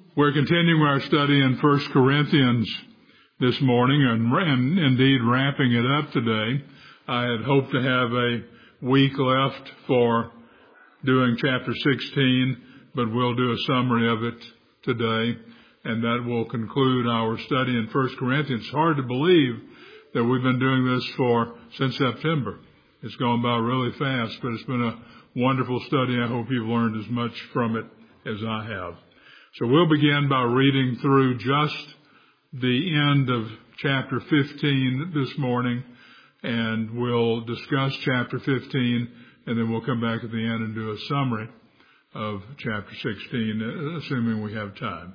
We're continuing our study in 1 Corinthians this morning and indeed wrapping it up today. I had hoped to have a week left for doing chapter 16, but we'll do a summary of it today, and that will conclude our study in 1 Corinthians. It's hard to believe that we've been doing this since September. It's gone by really fast, but it's been a wonderful study. I hope you've learned as much from it as I have. So we'll begin by reading through just the end of chapter 15 this morning, and we'll discuss chapter 15, and then we'll come back at the end and do a summary of chapter 16, assuming we have time.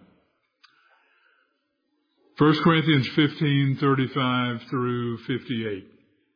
1 Corinthians 15:35 through 58.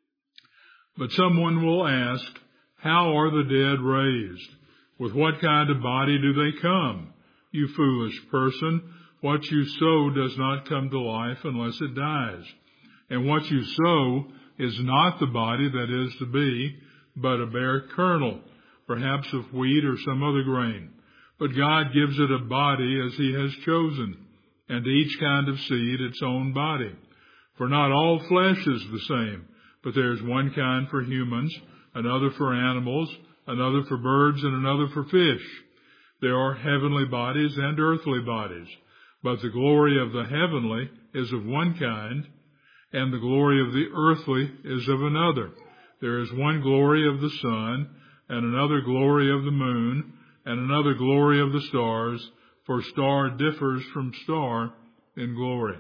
But someone will ask, how are the dead raised? With what kind of body do they come? You foolish person, what you sow does not come to life unless it dies. And what you sow is not the body that is to be, but a bare kernel, perhaps of wheat or some other grain. But God gives it a body as He has chosen, and to each kind of seed its own body. For not all flesh is the same, but there is one kind for humans, another for animals, another for birds, and another for fish. There are heavenly bodies and earthly bodies, but the glory of the heavenly is of one kind, and the glory of the earthly is of another. There is one glory of the sun, and another glory of the moon, and another glory of the stars, for star differs from star in glory.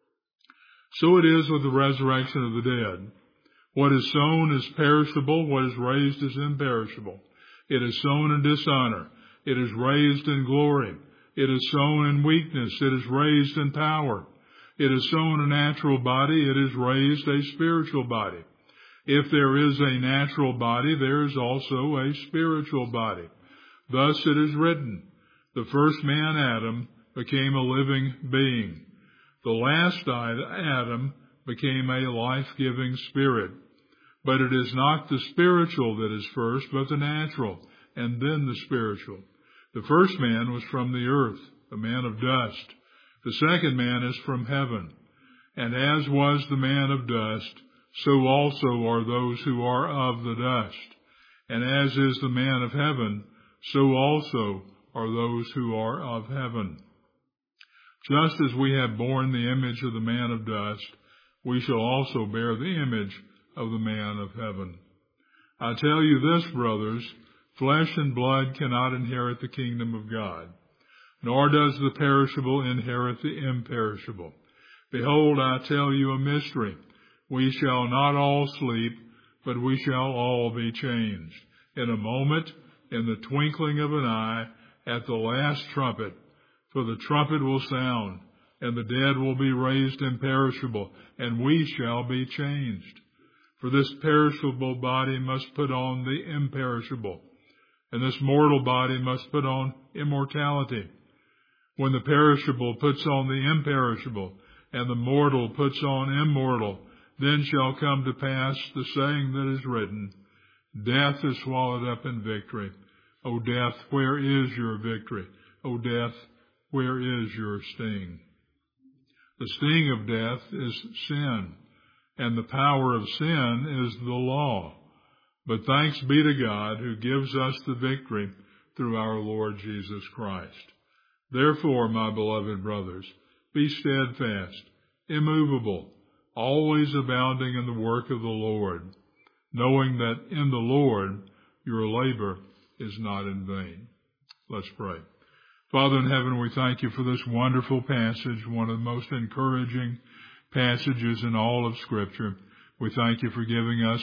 So it is with the resurrection of the dead. What is sown is perishable, what is raised is imperishable. It is sown in dishonor, it is raised in glory. It is sown in weakness, it is raised in power. It is sown a natural body, it is raised a spiritual body. If there is a natural body, there is also a spiritual body. Thus it is written, the first man, Adam, became a living being. The last Adam became a life-giving spirit. But it is not the spiritual that is first, but the natural, and then the spiritual. The first man was from the earth, a man of dust. The second man is from heaven. And as was the man of dust, so also are those who are of the dust. And as is the man of heaven, so also are those who are of heaven. Just as we have borne the image of the man of dust, we shall also bear the image of the man of heaven. I tell you this, brothers, flesh and blood cannot inherit the kingdom of God, nor does the perishable inherit the imperishable. Behold, I tell you a mystery. We shall not all sleep, but we shall all be changed. In a moment, in the twinkling of an eye, at the last trumpet. For the trumpet will sound, and the dead will be raised imperishable, and we shall be changed. For this perishable body must put on the imperishable, and this mortal body must put on immortality. When the perishable puts on the imperishable, and the mortal puts on immortal, then shall come to pass the saying that is written, death is swallowed up in victory. O death, where is your victory? O death, where is your sting? The sting of death is sin, and the power of sin is the law. But thanks be to God who gives us the victory through our Lord Jesus Christ. Therefore, my beloved brothers, be steadfast, immovable, always abounding in the work of the Lord, knowing that in the Lord your labor is not in vain. Let's pray. Father in heaven, we thank you for this wonderful passage, one of the most encouraging passages in all of Scripture. We thank you for giving us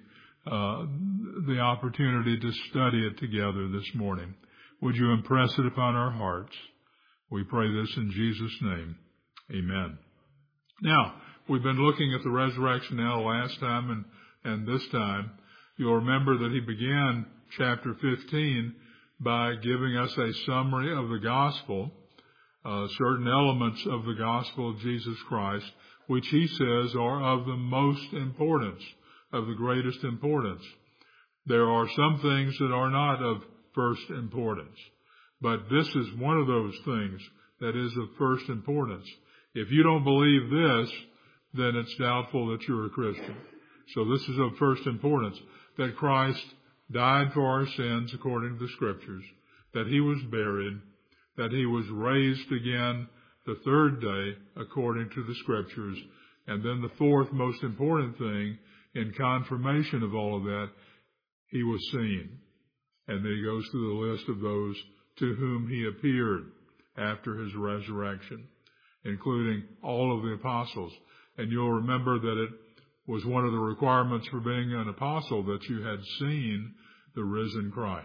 the opportunity to study it together this morning. Would you impress it upon our hearts? We pray this in Jesus' name. Amen. Now, we've been looking at the resurrection now last time and this time. You'll remember that he began chapter 15 by giving us a summary of the gospel, certain elements of the gospel of Jesus Christ, which he says are of the most importance, of the greatest importance. There are some things that are not of first importance, But this is one of those things that is of first importance. If you don't believe this, then it's doubtful that you're a Christian. So this is of first importance, that Christ died for our sins according to the Scriptures, that he was buried, that he was raised again the third day according to the Scriptures, and then the fourth most important thing, in confirmation of all of that, he was seen. And then he goes through the list of those to whom he appeared after his resurrection, including all of the apostles. And you'll remember that it was one of the requirements for being an apostle that you had seen the risen Christ.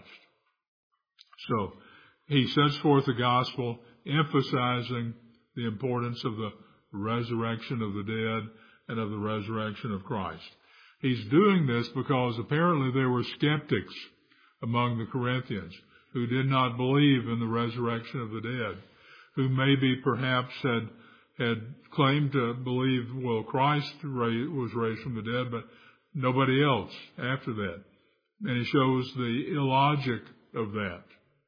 So he sets forth the gospel, emphasizing the importance of the resurrection of the dead and of the resurrection of Christ. He's doing this because apparently there were skeptics among the Corinthians who did not believe in the resurrection of the dead, who maybe perhaps had claimed to believe, well, Christ was raised from the dead, but nobody else after that. And he shows the illogic of that.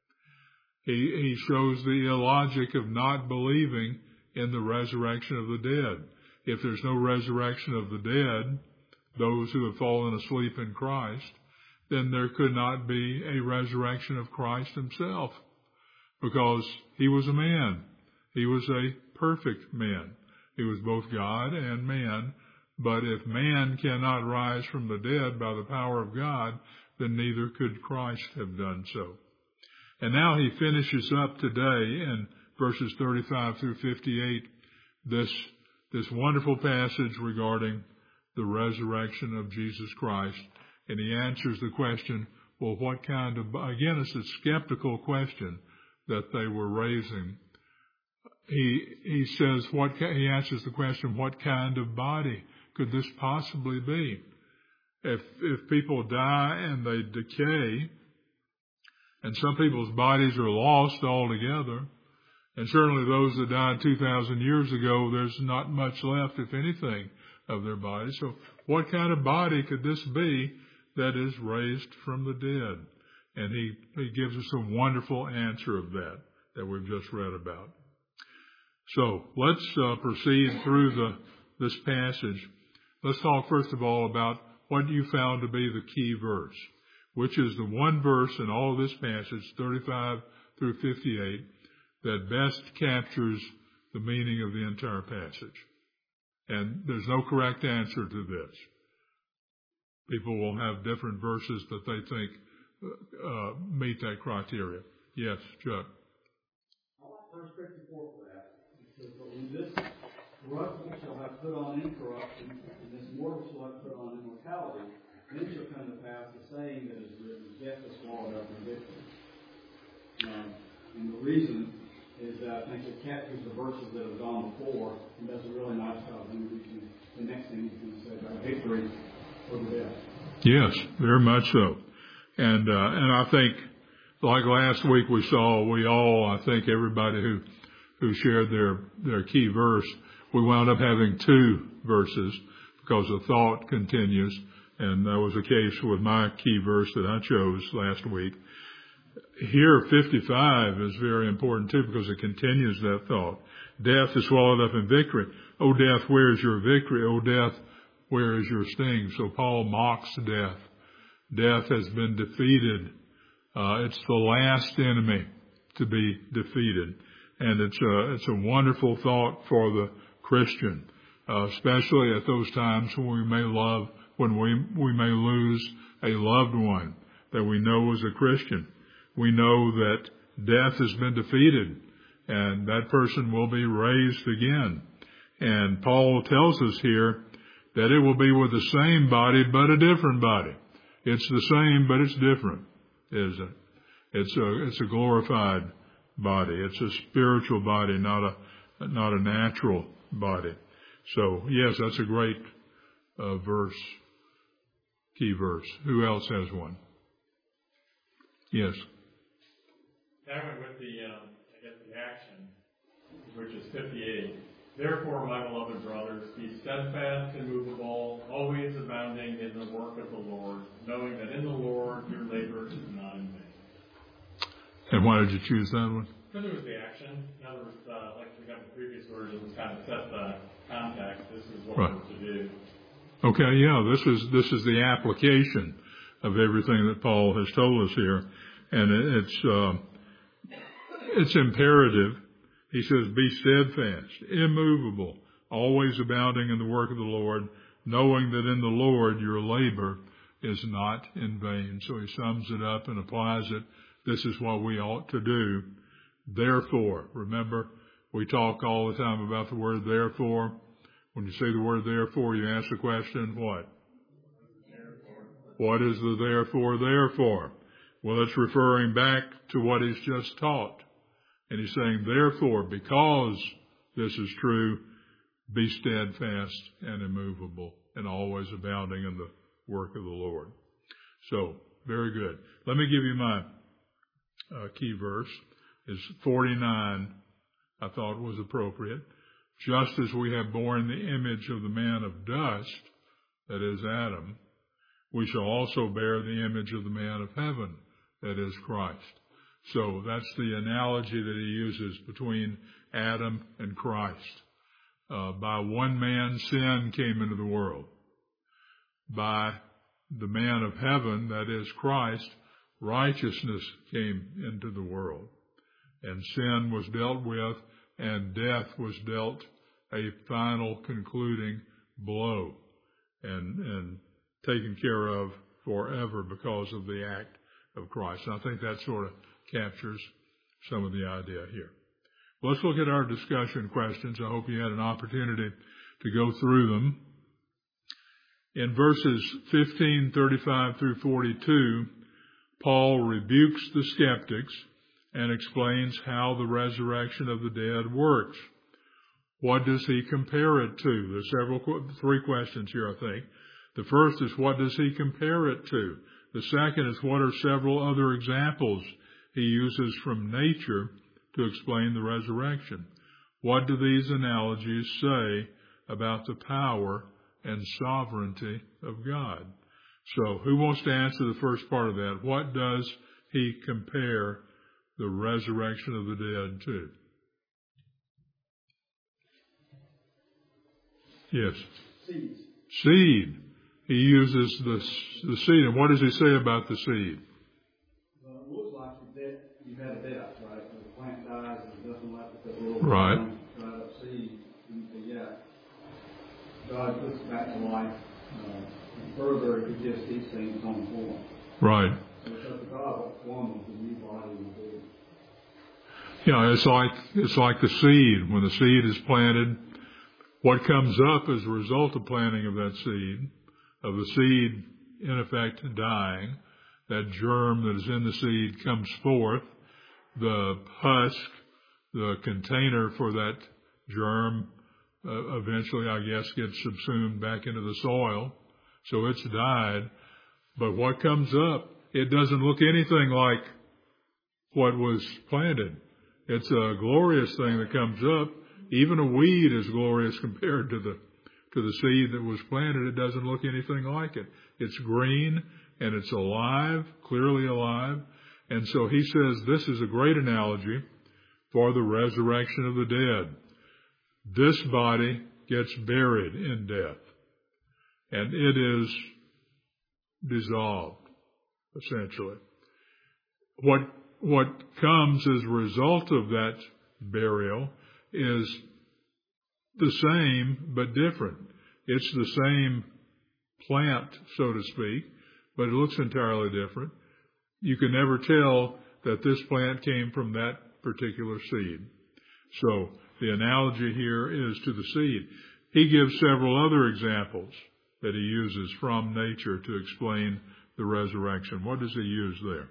He shows the illogic of not believing in the resurrection of the dead. If there's no resurrection of the dead, those who have fallen asleep in Christ, then there could not be a resurrection of Christ himself, because he was a man. He was a perfect man. He was both God and man. But if man cannot rise from the dead by the power of God, then neither could Christ have done so. And now he finishes up today in verses 35 through 58 this wonderful passage regarding the resurrection of Jesus Christ. And he answers the question, well, what kind of, again, it's a skeptical question that they were raising. He says, he answers the question, what kind of body could this possibly be? If people die and they decay, and some people's bodies are lost altogether, and certainly those that died 2,000 years ago, there's not much left, if anything, of their bodies. So what kind of body could this be that is raised from the dead? And he gives us a wonderful answer of that we've just read about. So let's proceed through this passage. Let's talk first of all about what you found to be the key verse, which is the one verse in all of this passage, 35 through 58, that best captures the meaning of the entire passage. And there's no correct answer to this. People will have different verses that they think meet that criteria. Yes, Chuck. I like verse 54 for that. It says, but when this corruptible shall have put on incorruption, and this mortal shall have put on immortality, then shall come to pass the saying that is written, death is swallowed up in victory. And the reason is that I think it captures the verses that have gone before and does a really nice job. And the next thing he's going to say about victory over death. Yes, very much so. And I think, like last week we saw, I think everybody who shared their key verse, we wound up having two verses because the thought continues. And that was the case with my key verse that I chose last week. Here, 55 is very important too because it continues that thought. Death is swallowed up in victory. O death, where is your victory? O death, where is your sting? So Paul mocks death. Death has been defeated. It's the last enemy to be defeated. And it's a wonderful thought for the Christian, especially at those times when we may lose a loved one that we know is a Christian. We know that death has been defeated and that person will be raised again. And Paul tells us here that it will be with the same body but a different body. It's the same but it's different, isn't it? It's a glorified body. It's a spiritual body, not a natural body. So yes, that's a great verse, key verse. Who else has one? Yes. That went with the action, which is 58. Therefore, my beloved brothers, be steadfast, immovable, always abounding in the work of the Lord, knowing that in the Lord your labor is not in vain. And why did you choose that one? Because it was the action. In other words, like we got the previous versions, kind of set the context. This is what Right. we're to do. Okay, yeah, this is the application of everything that Paul has told us here, and it's imperative. He says, "Be steadfast, immovable, always abounding in the work of the Lord, knowing that in the Lord your labor is not in vain." So he sums it up and applies it. This is what we ought to do. Therefore, remember, we talk all the time about the word therefore. When you say the word therefore, you ask the question, what? What is the therefore there for? Well, it's referring back to what he's just taught. And he's saying, therefore, because this is true, be steadfast and immovable and always abounding in the work of the Lord. So, very good. Let me give you my key verse. Is 49, I thought was appropriate. Just as we have borne the image of the man of dust, that is Adam, we shall also bear the image of the man of heaven, that is Christ. So that's the analogy that he uses between Adam and Christ. By one man, sin came into the world. By the man of heaven, that is Christ, righteousness came into the world. And sin was dealt with, and death was dealt a final concluding blow and taken care of forever because of the act of Christ. And I think that sort of captures some of the idea here. Well, let's look at our discussion questions. I hope you had an opportunity to go through them. In verses 15, 35 through 42, Paul rebukes the skeptics and explains how the resurrection of the dead works. What does he compare it to? There's three questions here, I think. The first is, what does he compare it to? The second is, what are several other examples he uses from nature to explain the resurrection? What do these analogies say about the power and sovereignty of God? So, who wants to answer the first part of that? What does he compare the resurrection of the dead to? Yes. Seeds. Seed. He uses the seed. And what does he say about the seed? Well, it looks like you've had a death, right? So the plant dies and it doesn't let the little right. dried up seed. And yet, God puts it back to life. And further, he just keeps things on form. Right. So it's up to God what form of the new body will be. Yeah, it's like the seed. When the seed is planted, what comes up as a result of planting of that seed, of the seed in effect dying, that germ that is in the seed comes forth. The husk, the container for that germ, eventually, I guess, gets subsumed back into the soil. So it's died. But what comes up, it doesn't look anything like what was planted. It's a glorious thing that comes up. Even a weed is glorious compared to the seed that was planted. It doesn't look anything like it. It's green and it's alive, clearly alive. And so he says this is a great analogy for the resurrection of the dead. This body gets buried in death, and it is dissolved, essentially. What comes as a result of that burial is the same but different. It's the same plant, so to speak, but it looks entirely different. You can never tell that this plant came from that particular seed. So the analogy here is to the seed. He gives several other examples that he uses from nature to explain the resurrection. What does he use there?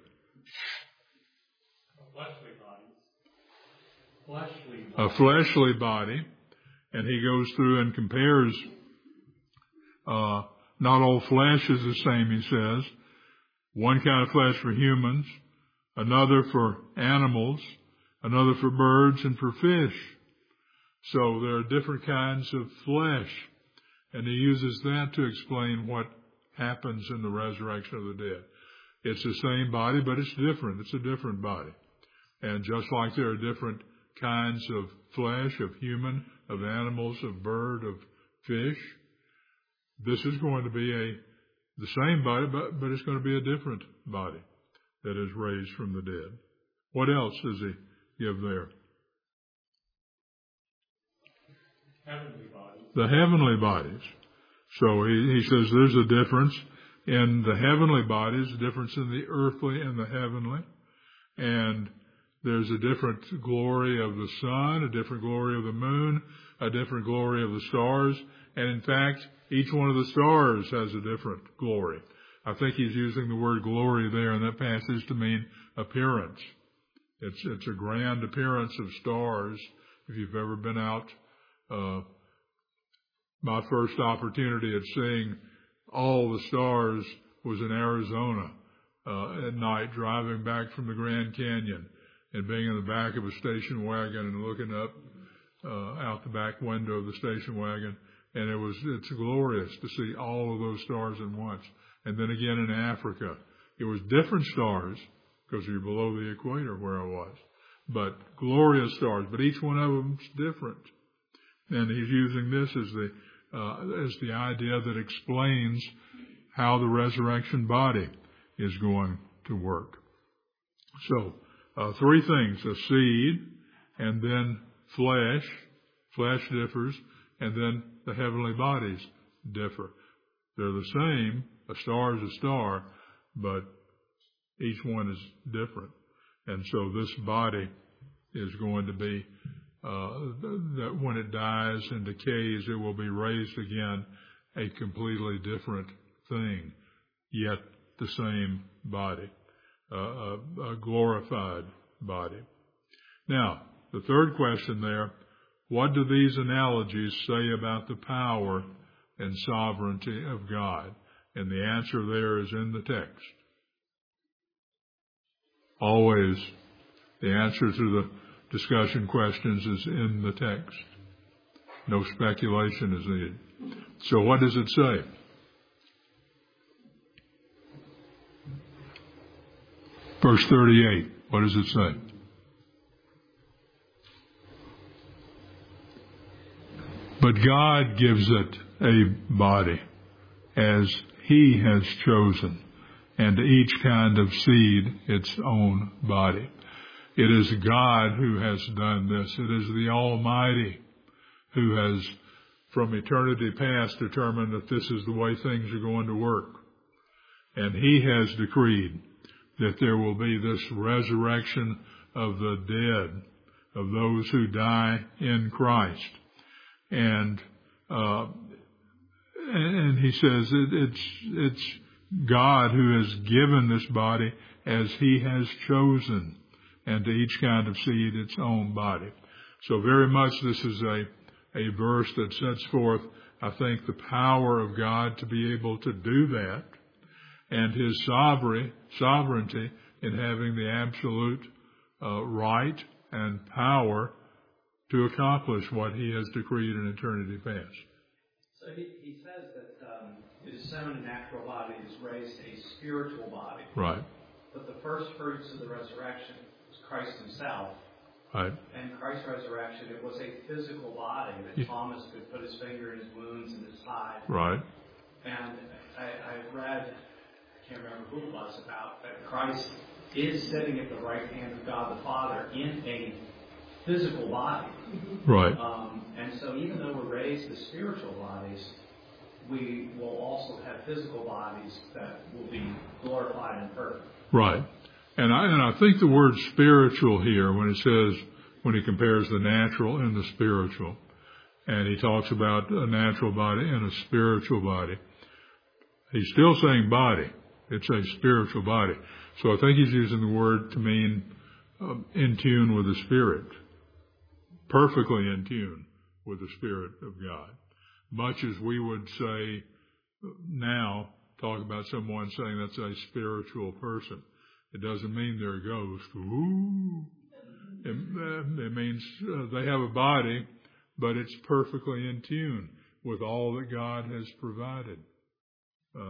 A fleshly body. And he goes through and compares, not all flesh is the same, he says. One kind of flesh for humans, another for animals, another for birds and for fish. So there are different kinds of flesh. And he uses that to explain what happens in the resurrection of the dead. It's the same body, but it's different. It's a different body. And just like there are different kinds of flesh, of human, of animals, of bird, of fish, this is going to be the same body, but it's going to be a different body that is raised from the dead. What else does he give there? Heavenly bodies. The heavenly bodies. So he says there's a difference in the heavenly bodies, a difference in the earthly and the heavenly. And there's a different glory of the sun, a different glory of the moon, a different glory of the stars. And in fact, each one of the stars has a different glory. I think he's using the word glory there in that passage to mean appearance. It's a grand appearance of stars. If you've ever been out, my first opportunity at seeing all the stars was in Arizona at night, driving back from the Grand Canyon and being in the back of a station wagon and looking up out the back window of the station wagon. And it's glorious to see all of those stars at once. And then again in Africa, it was different stars because you're below the equator where I was, but glorious stars. But each one of them's different. And he's using this as the idea that explains how the resurrection body is going to work. So, three things: a seed, and then flesh. Flesh differs, and then the heavenly bodies differ. They're the same. A star is a star, but each one is different. And so this body is going to be, that when it dies and decays, it will be raised again, a completely different thing, yet the same body, a glorified body. Now, the third question there: what do these analogies say about the power and sovereignty of God? And the answer there is in the text. Always, the answer to the discussion questions is in the text. No speculation is needed. So what does it say? Verse 38, what does it say? But God gives it a body as He has chosen, and to each kind of seed its own body. It is God who has done this. It is the Almighty who has, from eternity past, determined that this is the way things are going to work. And He has decreed that there will be this resurrection of the dead, of those who die in Christ. And he says it's God who has given this body as He has chosen, and to each kind of seed its own body. So very much this is a verse that sets forth, I think, the power of God to be able to do that, and His sovereignty in having the absolute right and power to accomplish what He has decreed in eternity past. So he says that it is sown a natural body, it is raised a spiritual body. Right. But the first fruits of the resurrection was Christ Himself. Right. And Christ's resurrection, it was a physical body that Thomas could put his finger in his wounds and his side. Right. And I read, I can't remember who it was, about that Christ is sitting at the right hand of God the Father in a physical body. Right. And so even though we're raised as spiritual bodies, we will also have physical bodies that will be glorified and perfect. Right. And I think the word spiritual here, when he compares the natural and the spiritual, and he talks about a natural body and a spiritual body, he's still saying body. It's a spiritual body. So I think he's using the word to mean in tune with the Spirit, perfectly in tune with the Spirit of God. Much as we would say now, talk about someone saying that's a spiritual person. It doesn't mean they're a ghost. Ooh. It means they have a body, but it's perfectly in tune with all that God has provided.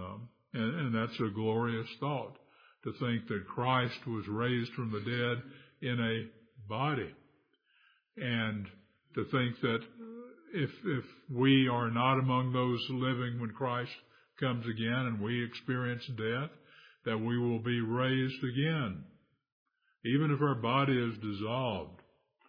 And that's a glorious thought, to think that Christ was raised from the dead in a body. And to think that if we are not among those living when Christ comes again and we experience death, that we will be raised again, even if our body is dissolved.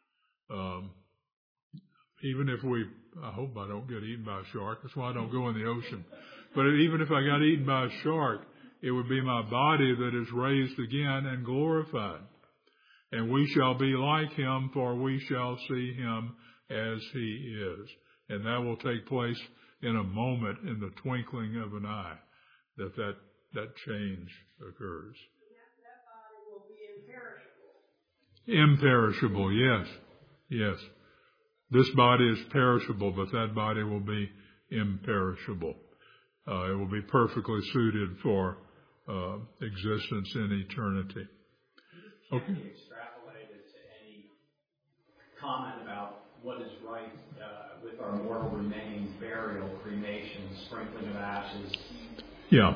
Even if I hope I don't get eaten by a shark. That's why I don't go in the ocean. But even if I got eaten by a shark, it would be my body that is raised again and glorified. And we shall be like him, for we shall see him as he is. And that will take place in a moment, in the twinkling of an eye, that change occurs. That body will be imperishable. Imperishable, yes. Yes. This body is perishable, but that body will be imperishable. It will be perfectly suited for existence in eternity. Can you extrapolate it to any comment about what is right with our mortal remains, burial, cremation, sprinkling of ashes? Yeah.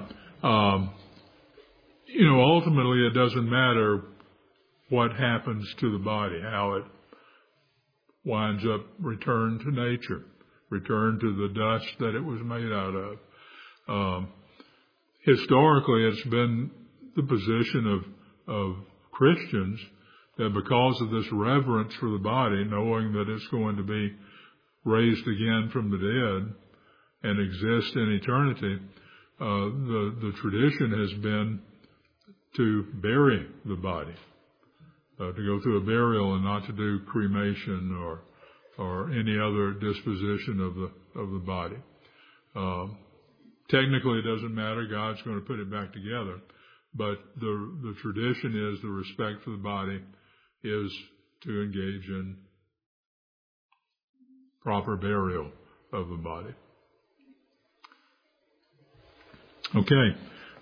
Ultimately it doesn't matter what happens to the body, how it winds up returned to nature, returned to the dust that it was made out of. Historically, it's been the position of Christians that because of this reverence for the body, knowing that it's going to be raised again from the dead and exist in eternity, the tradition has been to bury the body, to go through a burial and not to do cremation or any other disposition of the body. Technically, it doesn't matter. God's going to put it back together. But the tradition is, the respect for the body is to engage in proper burial of the body. Okay.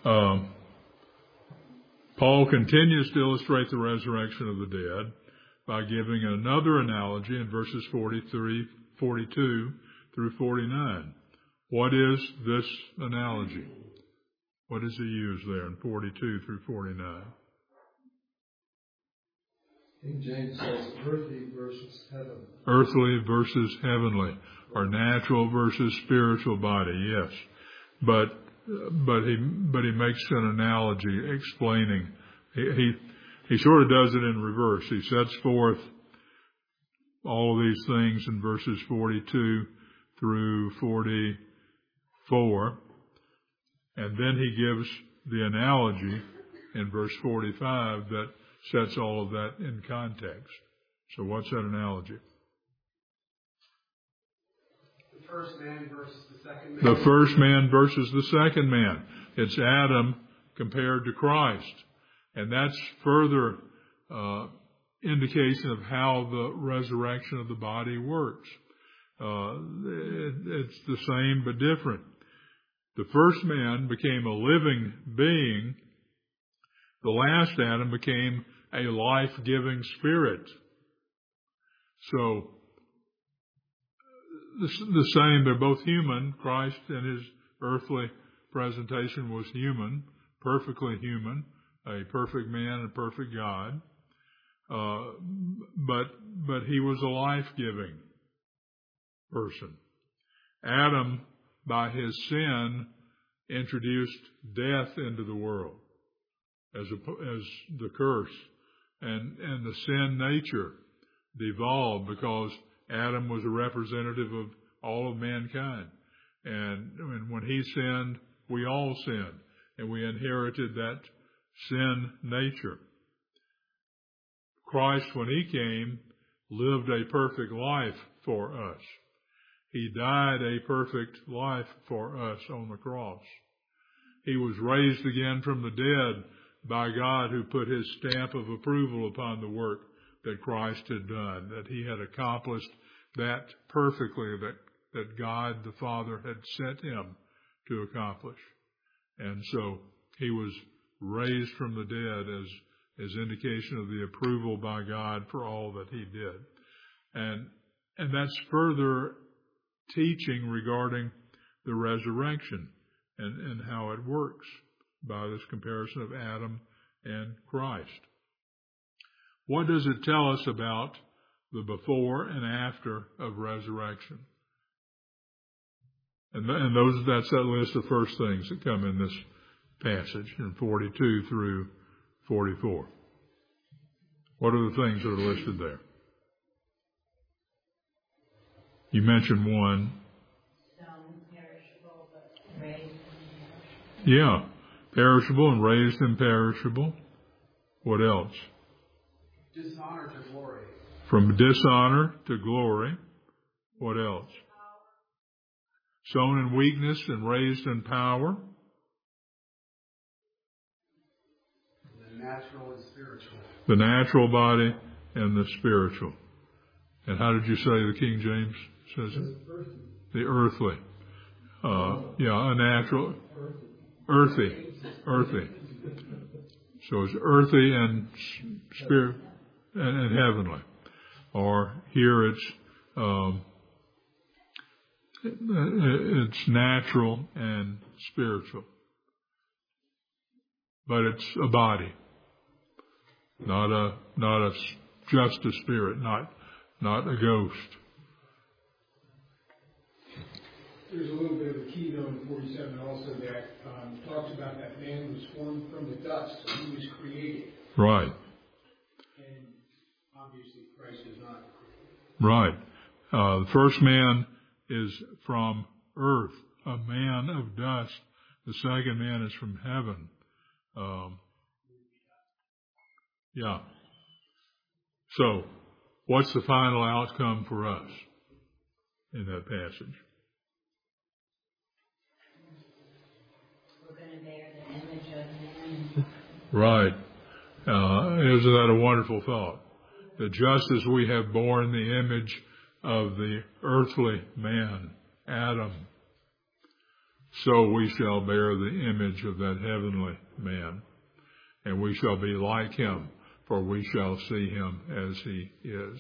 Paul continues to illustrate the resurrection of the dead by giving another analogy in verses 42 through 49. What is this analogy? What does he use there in 42 through 49? King James says earthly versus heavenly. Earthly versus heavenly, or natural versus spiritual body, yes. But he makes an analogy explaining. He sort of does it in reverse. He sets forth all of these things in verses 42 through 44, and then he gives the analogy in verse 45 that sets all of that in context. So what's that analogy? The first man versus the second man. The first man versus the second man. It's Adam compared to Christ. And that's further indication of how the resurrection of the body works. It's the same but different. The first man became a living being. The last Adam became a life-giving spirit. So, the same, they're both human. Christ in his earthly presentation was human, perfectly human, a perfect man and a perfect God. But he was a life-giving person. Adam, by his sin, introduced death into the world as the curse, and the sin nature devolved because Adam was a representative of all of mankind, and when he sinned, we all sinned, and we inherited that sin nature. Christ, when he came, lived a perfect life for us. He died a perfect life for us on the cross. He was raised again from the dead by God, who put his stamp of approval upon the work that Christ had done, that he had accomplished that perfectly that God the Father had sent him to accomplish. And so he was raised from the dead as indication of the approval by God for all that he did. And that's further teaching regarding the resurrection and how it works by this comparison of Adam and Christ. What does it tell us about the before and after of resurrection? And that's that list of first things that come in this passage in 42 through 44. What are the things that are listed there? You mentioned one. Some perishable, but raised imperishable. Yeah, perishable and raised imperishable. What else? Dishonor to glory. From dishonor to glory. What else? Sown in weakness and raised in power. The natural and spiritual. The natural body and the spiritual. And how did you say the King James says it? The earthly. A natural. Earthy. So it's earthy and spirit and heavenly. Or here it's natural and spiritual. But it's a body. Not just a spirit, not a ghost. There's a little bit of a keynote in 47 also that talks about that man was formed from the dust, so he was created. Right. And obviously Christ is not created. Right. The first man is from earth, a man of dust. The second man is from heaven. So, what's the final outcome for us in that passage? We're going to bear the image of man. Right. Isn't that a wonderful thought? That just as we have borne the image of the earthly man, Adam, so we shall bear the image of that heavenly man. And we shall be like him, for we shall see him as he is.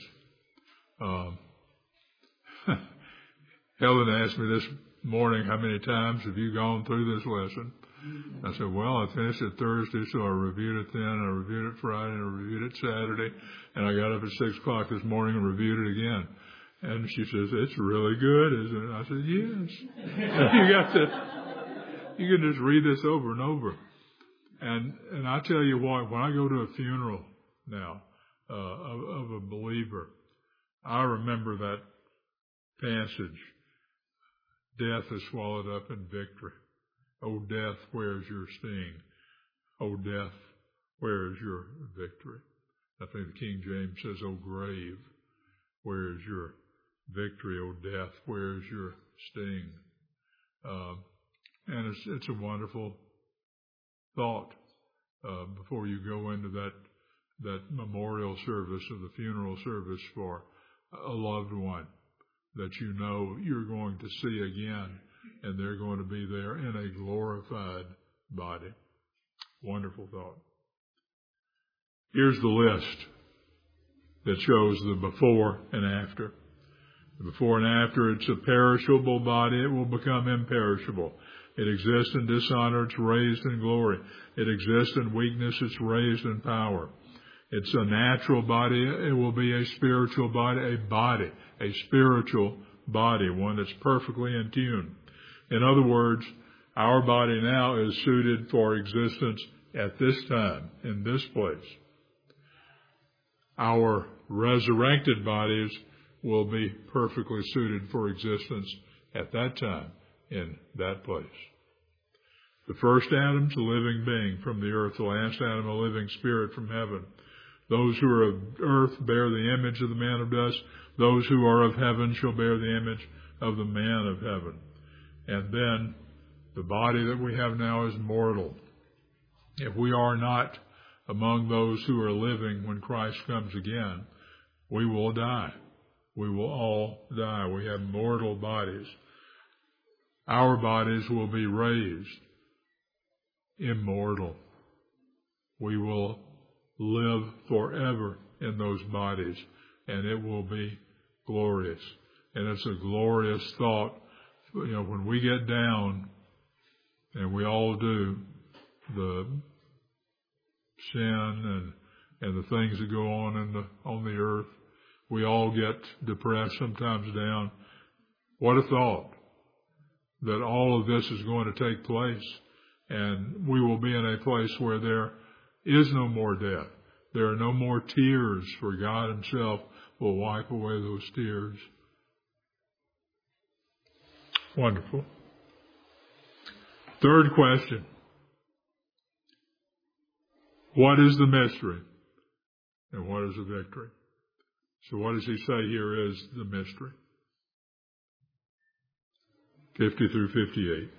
Helen asked me this morning, how many times have you gone through this lesson? I said, well, I finished it Thursday, so I reviewed it then, I reviewed it Friday, and I reviewed it Saturday, and I got up at 6 o'clock this morning and reviewed it again. And she says, it's really good, isn't it? I said, yes. You can just read this over and over. And I tell you what, when I go to a funeral now of a believer, I remember that passage. Death is swallowed up in victory. O death, where is your sting? O death, where is your victory? I think the King James says, O grave, where is your victory? O death, where is your sting? And it's a wonderful thought before you go into that memorial service or the funeral service for a loved one that you know you're going to see again, and they're going to be there in a glorified body. Wonderful thought. Here's the list that shows the before and after. The before and after, it's a perishable body. It will become imperishable. It exists in dishonor. It's raised in glory. It exists in weakness. It's raised in power. It's a natural body. It will be a spiritual body, a spiritual body, one that's perfectly in tune. In other words, our body now is suited for existence at this time, in this place. Our resurrected bodies will be perfectly suited for existence at that time, in that place. The first Adam's a living being from the earth. The last Adam, a living spirit from heaven. Those who are of earth bear the image of the man of dust. Those who are of heaven shall bear the image of the man of heaven. And then the body that we have now is mortal. If we are not among those who are living when Christ comes again, we will die. We will all die. We have mortal bodies. Our bodies will be raised immortal. We will live forever in those bodies, and it will be glorious. And it's a glorious thought. You know, when we get down, and we all do, the sin and the things that go on on the earth. We all get depressed, sometimes down. What a thought that all of this is going to take place, and we will be in a place where there is no more death. There are no more tears, for God himself will wipe away those tears. Wonderful. Third question. What is the mystery? And what is the victory? So what does he say here is the mystery? 50 through 58.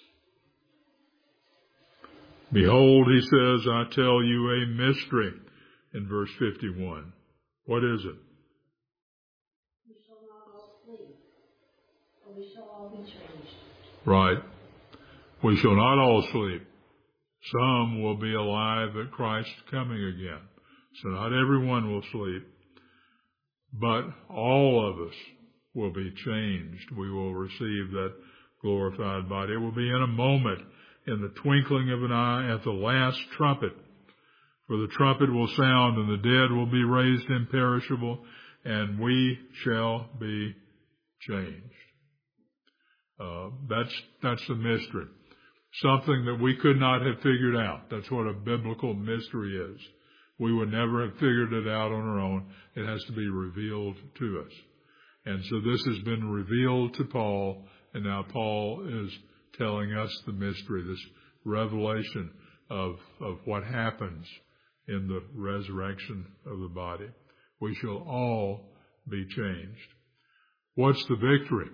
Behold, he says, I tell you a mystery in verse 51. What is it? We shall not all sleep, but we shall all be changed. Right. We shall not all sleep. Some will be alive at Christ's coming again. So not everyone will sleep, but all of us will be changed. We will receive that glorified body. It will be in a moment, in the twinkling of an eye, at the last trumpet. For the trumpet will sound, and the dead will be raised imperishable, and we shall be changed. That's the mystery. Something that we could not have figured out. That's what a biblical mystery is. We would never have figured it out on our own. It has to be revealed to us. And so this has been revealed to Paul, and now Paul is telling us the mystery, this revelation of what happens in the resurrection of the body. We shall all be changed. What's the victory?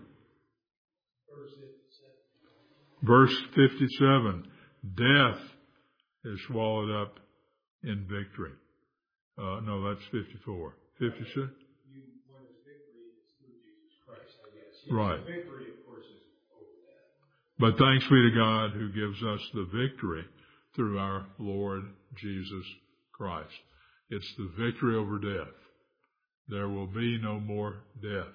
Verse 57, death is swallowed up in victory. No, that's 54. 56? When it's victory, it's through Jesus Christ, I guess. Yes, right. The victory, of course, is over that. But thanks be to God who gives us the victory through our Lord Jesus Christ. It's the victory over death. There will be no more death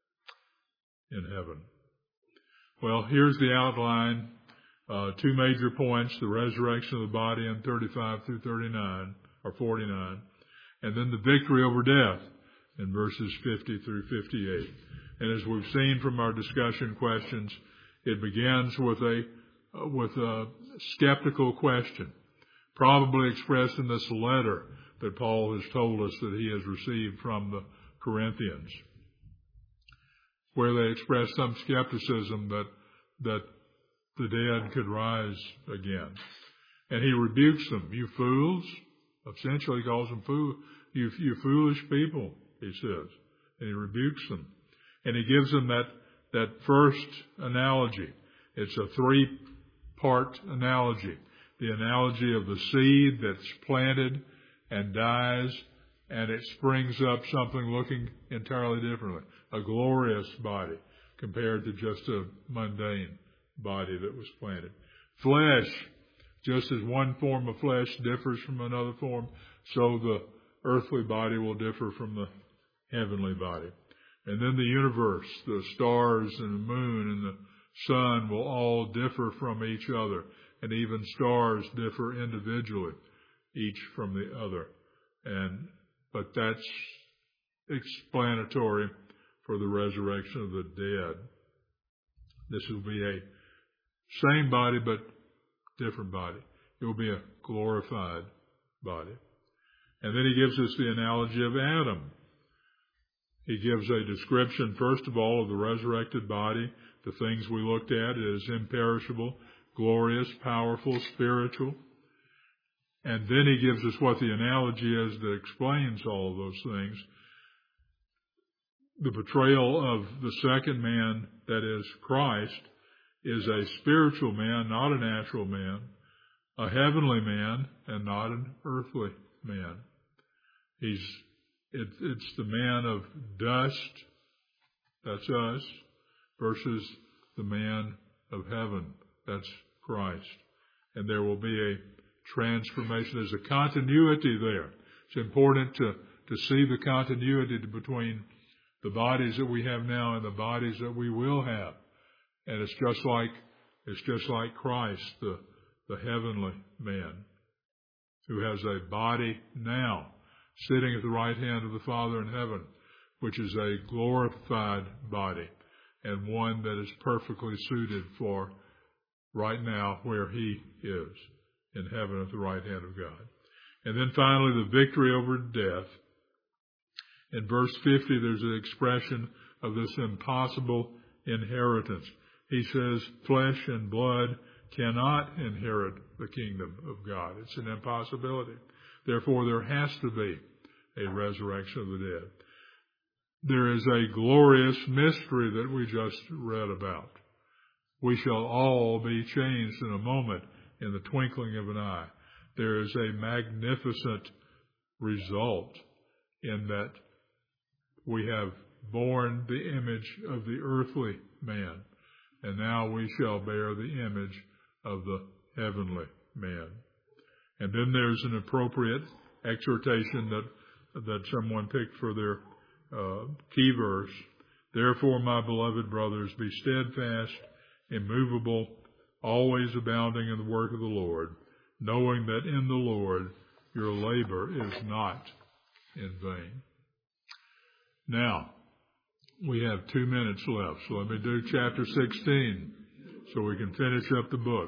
in heaven. Well, here's the outline. Two major points, the resurrection of the body in 35 through 39, or 49, and then the victory over death in verses 50 through 58. And as we've seen from our discussion questions, it begins with a skeptical question, probably expressed in this letter that Paul has told us that he has received from the Corinthians, where they express some skepticism that the dead could rise again. And he rebukes them. You fools. Essentially he calls them fools. You foolish people, he says. And he rebukes them. And he gives them that first analogy. It's a three-part analogy. The analogy of the seed that's planted and dies, and it springs up something looking entirely differently. A glorious body compared to just a mundane body that was planted. Flesh, just as one form of flesh differs from another form, so the earthly body will differ from the heavenly body. And then the universe, the stars and the moon and the sun will all differ from each other. And even stars differ individually, each from the other. But that's explanatory for the resurrection of the dead. This will be a same body, but different body. It will be a glorified body. And then he gives us the analogy of Adam. He gives a description, first of all, of the resurrected body. The things we looked at is imperishable, glorious, powerful, spiritual. And then he gives us what the analogy is that explains all of those things. The portrayal of the second man, that is Christ, is a spiritual man, not a natural man, a heavenly man, and not an earthly man. It's the man of dust, that's us, versus the man of heaven, that's Christ. And there will be a transformation. There's a continuity there. It's important to see the continuity between the bodies that we have now and the bodies that we will have. And it's just like Christ, the heavenly man, who has a body now. sitting at the right hand of the Father in heaven, which is a glorified body and one that is perfectly suited for right now where he is in heaven at the right hand of God. And then finally, the victory over death. In verse 50, there's an expression of this impossible inheritance. He says, flesh and blood cannot inherit the kingdom of God. It's an impossibility. Therefore, there has to be a resurrection of the dead. There is a glorious mystery that we just read about. We shall all be changed in a moment, in the twinkling of an eye. There is a magnificent result in that we have borne the image of the earthly man, and now we shall bear the image of the heavenly man. And then there's an appropriate exhortation that someone picked for their key verse. Therefore, my beloved brothers, be steadfast, immovable, always abounding in the work of the Lord, knowing that in the Lord your labor is not in vain. Now, we have 2 minutes left, so let me do chapter 16 so we can finish up the book.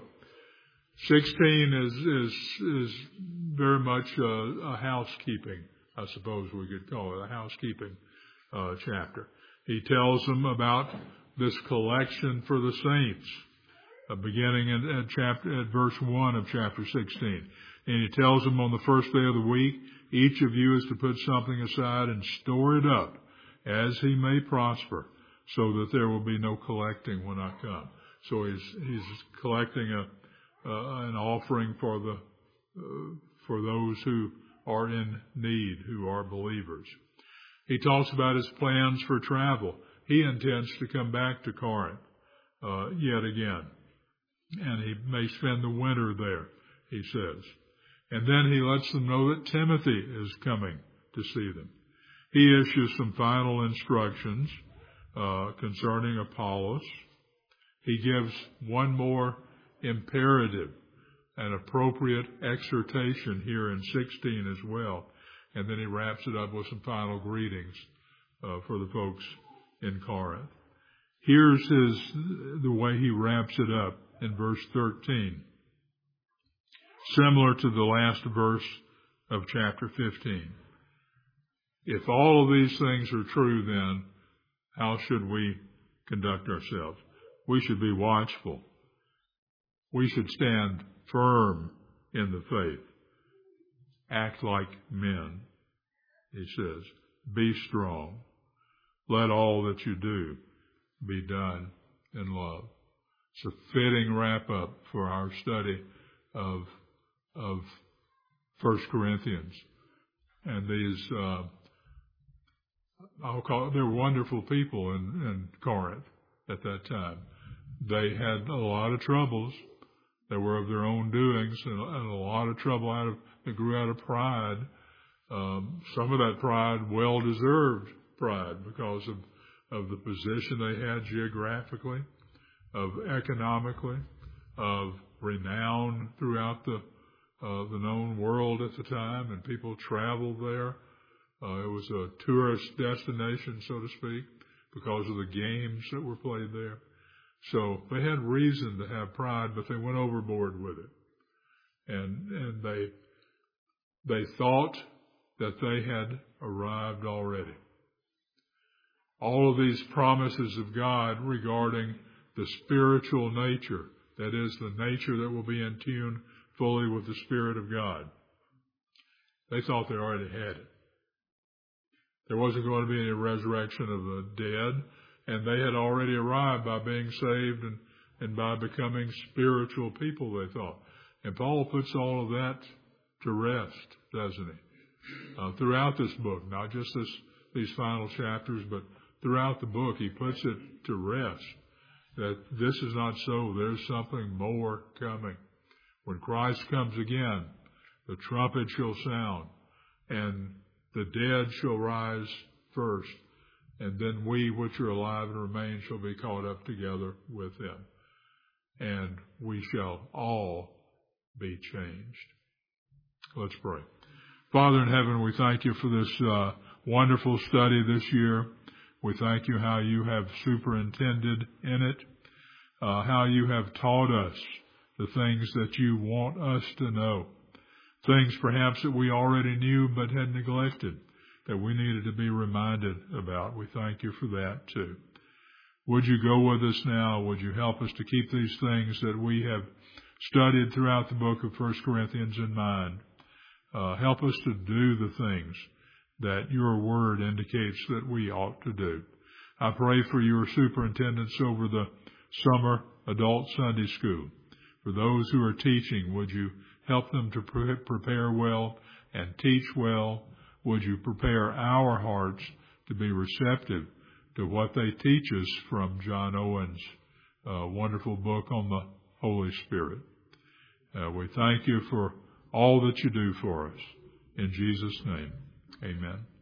16 is very much a housekeeping, I suppose we could call it, a housekeeping chapter. He tells them about this collection for the saints, beginning at verse 1 of chapter 16. And he tells them on the first day of the week, each of you is to put something aside and store it up as he may prosper, so that there will be no collecting when I come. So he's collecting an offering for those who are in need, who are believers. He talks about his plans for travel. He intends to come back to Corinth yet again, and he may spend the winter there, he says. And then he lets them know that Timothy is coming to see them. He issues some final instructions concerning Apollos. He gives one more imperative, an appropriate exhortation here in 16 as well. And then he wraps it up with some final greetings for the folks in Corinth. Here's the way he wraps it up in verse 13. Similar to the last verse of chapter 15. If all of these things are true, then how should we conduct ourselves? We should be watchful. We should stand firm in the faith. Act like men, he says. Be strong. Let all that you do be done in love. It's a fitting wrap up for our study of 1 Corinthians. And these, they were wonderful people in Corinth at that time. They had a lot of troubles that were of their own doings, and a lot of trouble that grew out of pride. Some of that pride, well-deserved pride, because of the position they had geographically, of economically, of renown throughout the known world at the time, and people traveled there. It was a tourist destination, so to speak, because of the games that were played there. So they had reason to have pride, but they went overboard with it. And they thought that they had arrived already. All of these promises of God regarding the spiritual nature, that is, the nature that will be in tune fully with the Spirit of God, they thought they already had it. There wasn't going to be any resurrection of the dead, and they had already arrived by being saved and by becoming spiritual people, they thought. And Paul puts all of that to rest, doesn't he? Throughout this book, not just these final chapters, but throughout the book, he puts it to rest that this is not so. There's something more coming. When Christ comes again, the trumpet shall sound, and the dead shall rise first, and then we which are alive and remain shall be caught up together with him, and we shall all be changed. Let's pray. Father in heaven, we thank you for this wonderful study this year. We thank you how you have superintended in it, how you have taught us the things that you want us to know, things perhaps that we already knew but had neglected, that we needed to be reminded about. We thank you for that too. Would you go with us now? Would you help us to keep these things that we have studied throughout the book of 1 Corinthians in mind? Help us to do the things that your word indicates that we ought to do. I pray for your superintendents over the summer adult Sunday school. For those who are teaching, would you help them to prepare well and teach well? Would you prepare our hearts to be receptive to what they teach us from John Owen's wonderful book on the Holy Spirit? We thank you for all that you do for us. In Jesus' name, amen.